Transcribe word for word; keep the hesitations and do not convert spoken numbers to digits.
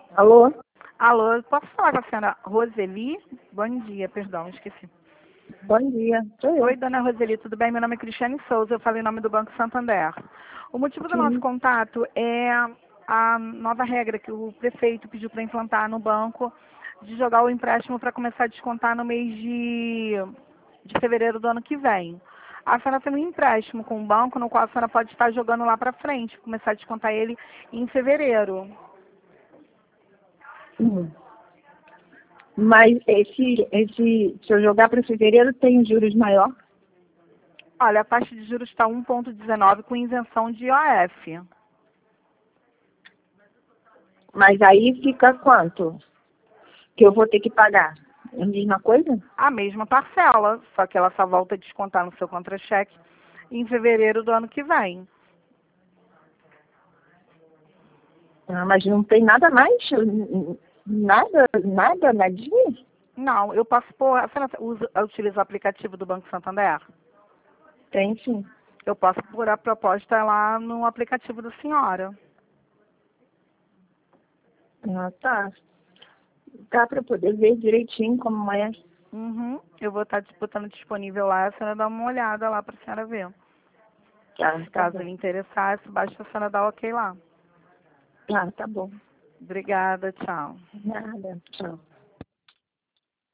Alô? Alô, posso falar com a senhora Roseli? Bom dia, perdão, esqueci. Bom dia. Sou eu. Oi, dona Roseli, tudo bem? Meu nome é Cristiane Souza, eu falei em nome do Banco Santander. O motivo do nosso Sim. contato é a nova regra que o prefeito pediu para implantar no banco de jogar o empréstimo para começar a descontar no mês de, de fevereiro do ano que vem. A senhora tem um empréstimo com o banco no qual a senhora pode estar jogando lá para frente, começar a descontar ele em fevereiro. Hum. Mas esse, esse, se eu jogar para fevereiro, tem juros maior? Olha, a taxa de juros está um vírgula dezenove com isenção de I O F. Mas aí fica quanto que eu vou ter que pagar? É a mesma coisa? A mesma parcela, só que ela só volta a descontar no seu contra-cheque em fevereiro do ano que vem. Ah, mas não tem nada mais? Nada, nada, nadinha? Não, eu posso pôr. A senhora usa, utiliza o aplicativo do Banco Santander? Tem sim. Eu posso pôr a proposta lá no aplicativo da senhora. Ah, tá. Dá para poder ver direitinho como é. Uhum. Eu vou estar botando disponível lá, a senhora dá uma olhada lá para a senhora ver. Tá, tá Caso bom. lhe interessasse, basta a senhora dar ok lá. Ah, tá bom. Obrigada, tchau. Nada. Tchau.